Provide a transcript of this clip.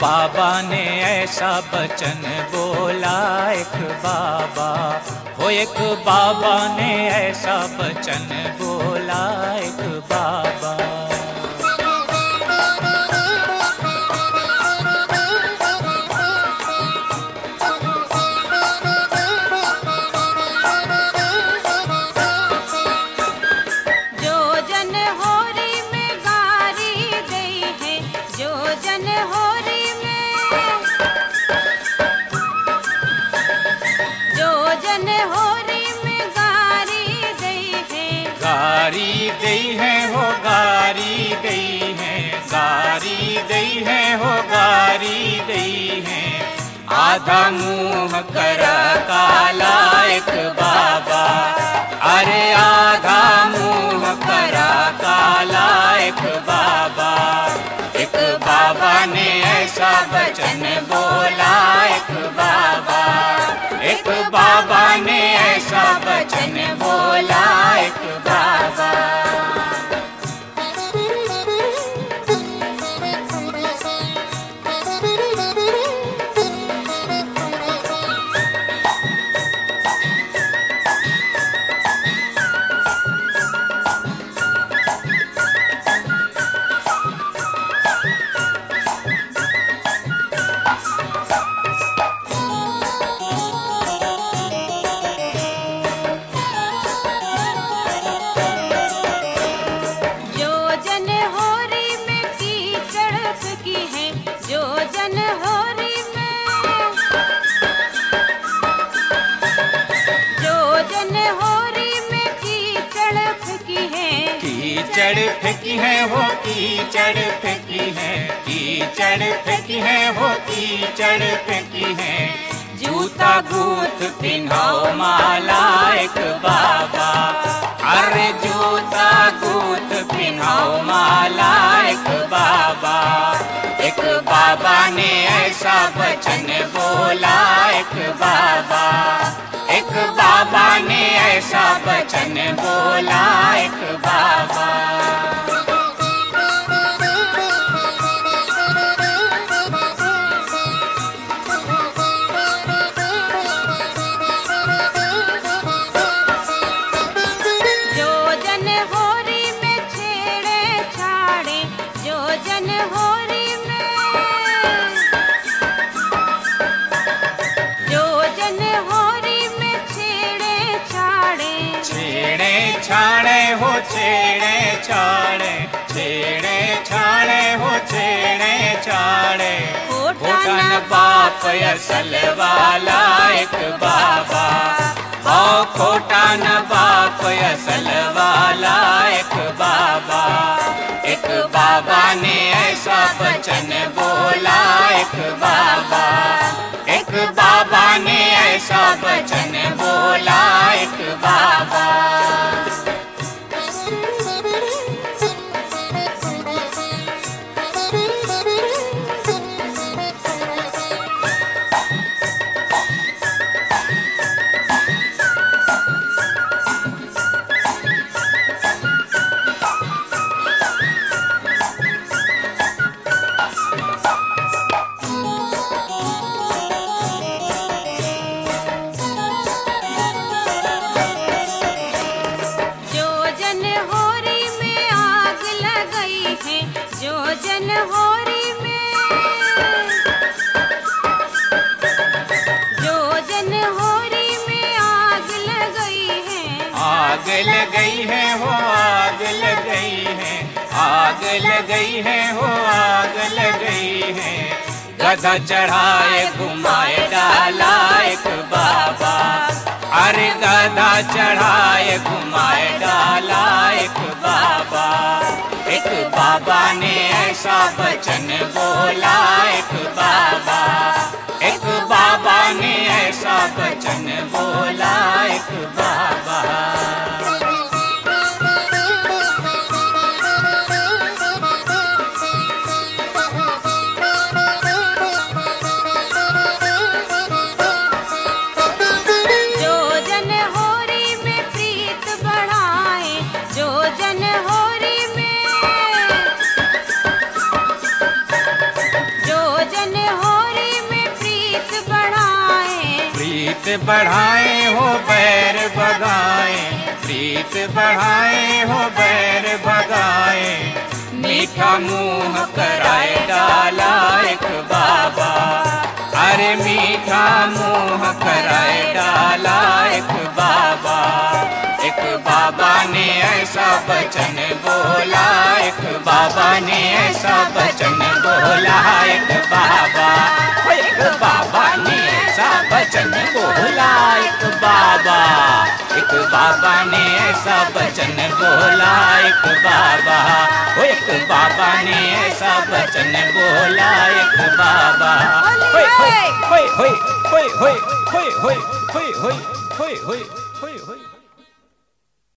बाबा ने ऐसा वचन बोला, एक बाबा हो, एक बाबा ने ऐसा वचन बोला, एक बाबा। गारी दई है हो, गारी दई है, गारी दई है हो, गारी दई है। आधा मुंह करा काला एक बाबा, अरे आधा मुंह करा काला एक बाबा। एक बाबा ने ऐसा वचन बोला, एक बाबा, एक बाबा ने ऐसा वचन बोला, एक बाबा। कीचड़ फेंकी है हो, कीचड़ फेंकी है, कीचड़ फेंकी है हो, कीचड़ फेंकी है। जूता गूंथ पिन्हाओ माला एक बाबा, अरे जूता गूंथ पिन्हाओ माला एक बाबा। एक बाबा ने ऐसा वचन बोला, एक बाबा, एक बाबा ने ऐसा वचन बोला, एक बाबा। छाड़े हो छेड़े छाड़े, छेड़े छाड़े हो छेड़े छाड़े। खोटन बाप असल वाला एक बाबा, हो खोटन बाप असल वाला एक बाबा। एक बाबा ने ऐसा वचन बोला, एक बाबा, एक बाबा ने ऐसा वचन बोला, एक बाबा। आग लग गई है हो, आग लग गई है, आग लग गई है हो, आग लग गई है। गधा चढ़ाए घुमाए डाला एक बाबा, अरे गधा चढ़ाए घुमाए डाला एक बाबा। एक बाबा ने ऐसा वचन बोला, एक बाबा, एक बाबा ने ऐसा वचन बोला, एक बाबा। जन प्रीत बढ़ाए हो बैर भगाए, प्रीत बढ़ाए हो बैर भगाए, मीठा मुंह कराए डाला एक बाबा, अरे मीठा मुंह कराए डाला एक बाबा। एक बाबा ने ऐसा वचन बोला, एक बाबा ने ऐसा वचन बोला, एक बाबा, एक बाबा ने ऐसा वचन बोला, एक बाबा, एक बाबा ने ऐसा वचन बोला, एक बाबा, एक बाबा ने ऐसा वचन बोला, एक बाबा। होय होय होय होय होय होय होय होय होय होय होय होय होय।